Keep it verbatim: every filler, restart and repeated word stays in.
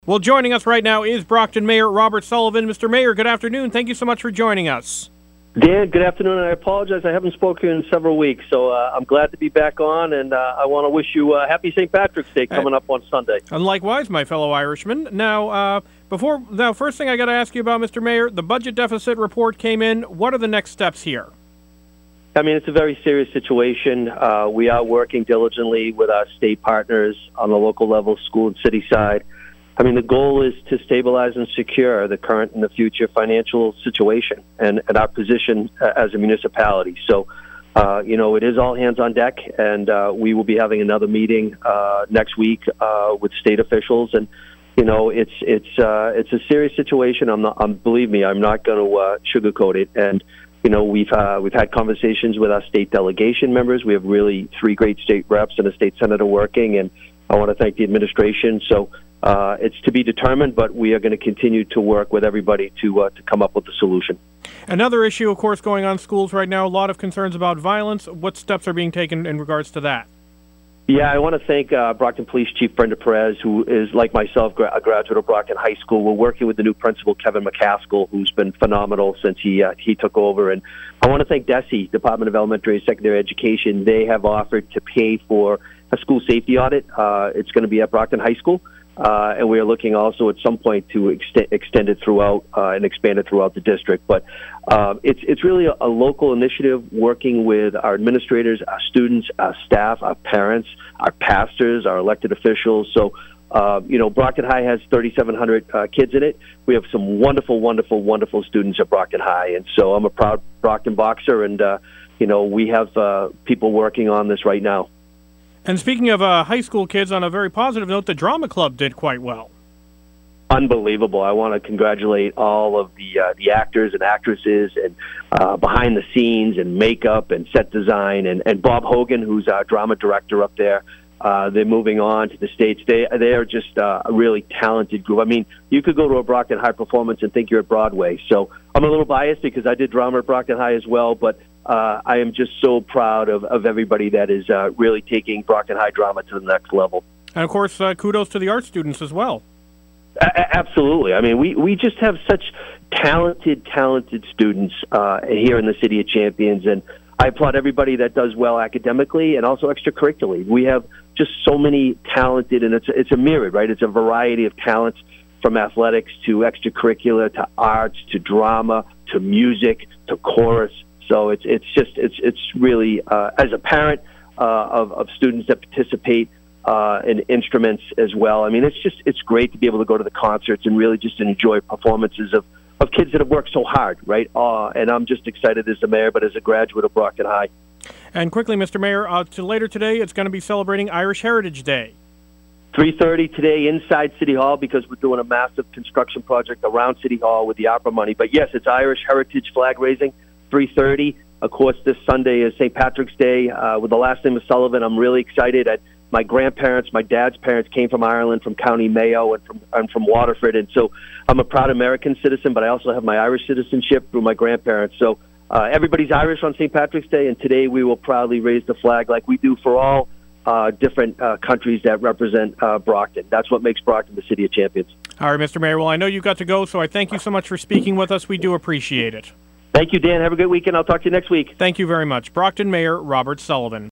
Well, joining us right now is Brockton Mayor Robert Sullivan. Mister Mayor, good afternoon. Thank you so much for joining us. Dan, good afternoon. I apologize. I haven't spoken in several weeks, so uh, I'm glad to be back on, and uh, I want to wish you uh, happy Saint Patrick's Day coming up on Sunday. And likewise, my fellow Irishman. Now, uh, before now, first thing I got to ask you about, Mister Mayor, the budget deficit report came in. What are the next steps here? I mean, it's a very serious situation. Uh, we are working diligently with our state partners on the local level, school and city side. I mean, the goal is to stabilize and secure the current and the future financial situation and, and our position uh, as a municipality. So, uh, you know, it is all hands on deck, and uh, we will be having another meeting uh, next week uh, with state officials. And, you know, it's it's uh, it's a serious situation. I'm not. I'm, believe me, I'm not going to uh, sugarcoat it. And you know, we've uh, we've had conversations with our state delegation members. We have really three great state reps and a state senator working, and I want to thank the administration. So. Uh, it's to be determined, but we are going to continue to work with everybody to uh, to come up with a solution. Another issue, of course, going on in schools right now, a lot of concerns about violence. What steps are being taken in regards to that? Yeah, I want to thank uh, Brockton Police Chief Brenda Perez, who is, like myself, gra- a graduate of Brockton High School. We're working with the new principal, Kevin McCaskill, who's been phenomenal since he uh, he took over. And I want to thank D E S E, Department of Elementary and Secondary Education. They have offered to pay for a school safety audit. Uh, it's going to be at Brockton High School. Uh, and we are looking also at some point to ext- extend it throughout uh, and expand it throughout the district. But uh, it's it's really a, a local initiative working with our administrators, our students, our staff, our parents, our pastors, our elected officials. So, uh, you know, Brockton High has thirty-seven hundred uh, kids in it. We have some wonderful, wonderful, wonderful students at Brockton High. And so I'm a proud Brockton boxer, and, uh, you know, we have uh, people working on this right now. And speaking of uh, high school kids, on a very positive note, the drama club did quite well. Unbelievable. I want to congratulate all of the uh, the actors and actresses and uh, behind the scenes and makeup and set design and, and Bob Hogan, who's our drama director up there. Uh, they're moving on to the States. They they are just uh, a really talented group. I mean, you could go to a Brockton High performance and think you're at Broadway. So I'm a little biased because I did drama at Brockton High as well, but uh, I am just so proud of, of everybody that is uh, really taking Brockton High drama to the next level. And, of course, uh, kudos to the art students as well. A- absolutely. I mean, we, we just have such talented, talented students uh, here in the City of Champions, and I applaud everybody that does well academically and also extracurricularly. We have just so many talented, and it's it's a myriad, right? It's a variety of talents from athletics to extracurricular to arts to drama to music to chorus. So it's it's just it's it's really uh, as a parent uh, of of students that participate uh, in instruments as well. I mean, it's just it's great to be able to go to the concerts and really just enjoy performances of. of kids that have worked so hard, right? Uh, and I'm just excited as the mayor, but as a graduate of Brockton High. And quickly, Mister Mayor, uh, to later today, it's going to be celebrating Irish Heritage Day. three thirty today inside City Hall because we're doing a massive construction project around City Hall with the ARPA money. But yes, it's Irish Heritage flag raising, three thirty. Of course, this Sunday is Saint Patrick's Day uh, with the last name of Sullivan. I'm really excited. I, my grandparents, my dad's parents came from Ireland, from County Mayo, and from and from Waterford. And so I'm a proud American citizen, but I also have my Irish citizenship through my grandparents. So uh, everybody's Irish on Saint Patrick's Day, and today we will proudly raise the flag like we do for all uh, different uh, countries that represent uh, Brockton. That's what makes Brockton the City of Champions. All right, Mister Mayor. Well, I know you got to go, so I thank you so much for speaking with us. We do appreciate it. Thank you, Dan. Have a good weekend. I'll talk to you next week. Thank you very much. Brockton Mayor Robert Sullivan.